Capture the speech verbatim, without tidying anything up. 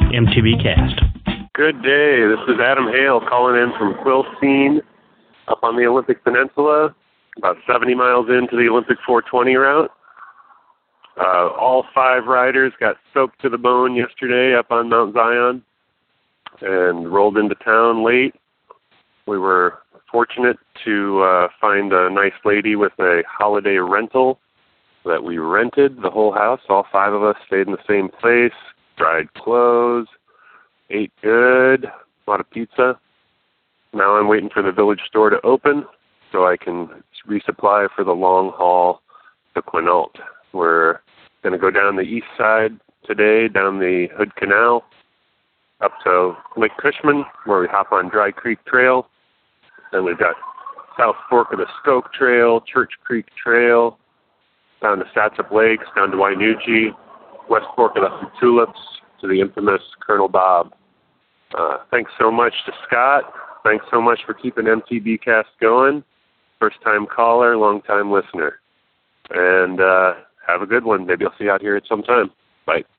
M T B Cast. Good day. This is Adam Hale calling in from Quilcene up on the Olympic Peninsula, about seventy miles into the Olympic four twenty route. Uh, all five riders got soaked to the bone yesterday up on Mount Zion and rolled into town late. We were fortunate to uh, find a nice lady with a holiday rental that we rented the whole house. All five of us stayed in the same place, dried clothes, ate good, a lot of pizza. Now I'm waiting for the village store to open so I can resupply for the long haul to Quinault. We're going to go down the east side today, down the Hood Canal, up to Lake Cushman, where we hop on Dry Creek Trail. Then we've got South Fork of the Skoke Trail, Church Creek Trail, down to Satsop Lakes, down to Wainuchi, West Fork of the Tulips, to the infamous Colonel Bob. Uh, thanks so much to Scott. Thanks so much for keeping M T B Cast going. First-time caller, long-time listener. And uh, have a good one. Maybe I'll see you out here at some time. Bye.